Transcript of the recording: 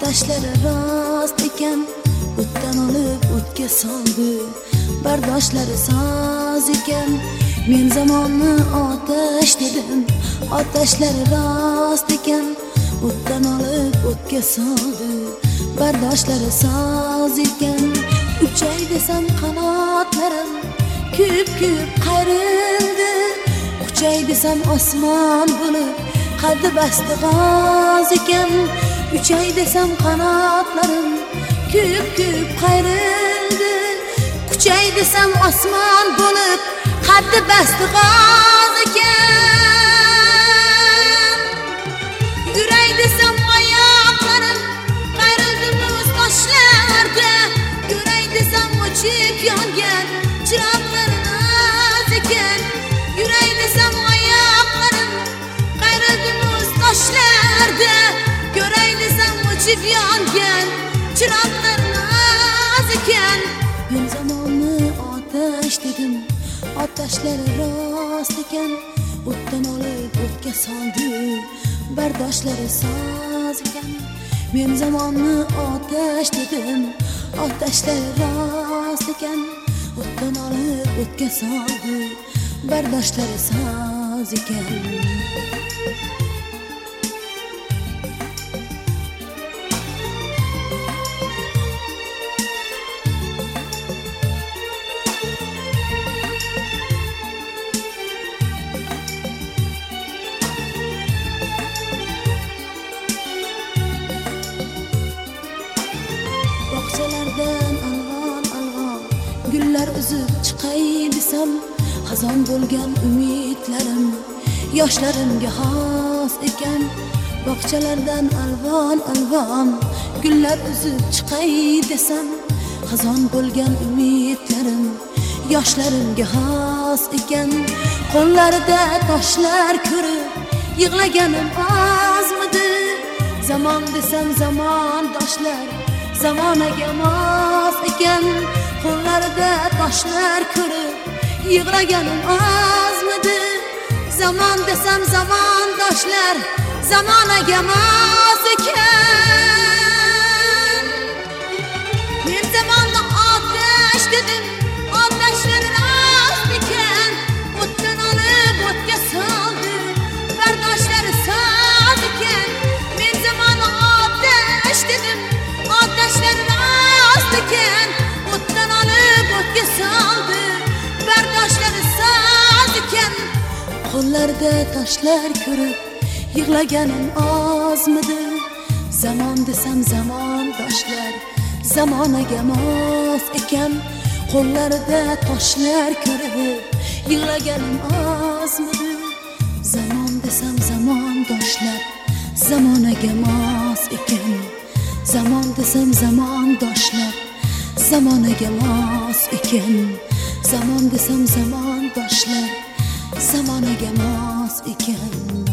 Otashlari rost ekan, o'tdan olib o'tga soldi. Bardoshlari soz ekan, men zamonni otash dedim. Otashlari rost ekan, o'tdan olib o'tga soldi. Bardoshlari soz ekan, uchay desam qanotlarim ko'p qayrildi. Uchay desam osmon bo'lib qaddi basti g'oz ekan. Uchay desam qanotlarim ko'p qayrildi. Uchay desam osmon bo'lib qaddi basti g'oz ekan. Yuray desam oyoqlarim qayrildi muz toshlarda. Yuray desam o'chib yongan chiroqlarim oz ekan. Yuray desam oyoqlarim qayrildi muz toshlarda. Yuray desam o'chib yongan chiroqlarim oz ekan. Men zamonni otash dedim, otashlari rost ekan, o'tdan olib o'tga soldi. Bardoshlari soz ekan. Men zamonni otash dedim, otashlari rost ekan, o'tdan olib o'tga soldi. Bardoshlari soz ekan. Bog'chalardan alg'on gullar uzib chiqay desam, xazon bo'lgan umidlarim yoshlarimga xos ekan. Bog'chalardan alvon gullar uzib chiqay desam, xazon bo'lgan umidlarim yoshlarimga xos ekan. Qo'llarida toshlar ko'rib yig'laganim ozmidi. Zamon desam zamondoshlar zamonaga mos ekan. Qo'llarida toshlar ko'rib yig'laganim ozmidi. Zamon desam zamondoshlar zamonaga mos ekan. Men zamonni otash dedim, otashlari rost ekan, o'tdan olib o'tga soldi. Bardoshlari soz ekan. Men zamonni otash dedim, otashlari rost ekan, o'tdan olib o'tga soldi. Bardoshlari soz ekan. Qo'llarida toshlar ko'rib yig'laganim ozmidi. Zamon desam zamondoshlar zamonaga mos ekan. Qo'llarida toshlar ko'rib yig'laganim ozmidi. Zamon desam zamondoshlar zamonaga mos ekan. Zamon desam zamondoshlar zamonaga mos ekan. Zamon desam zamondoshlar zamonaga mos ekan.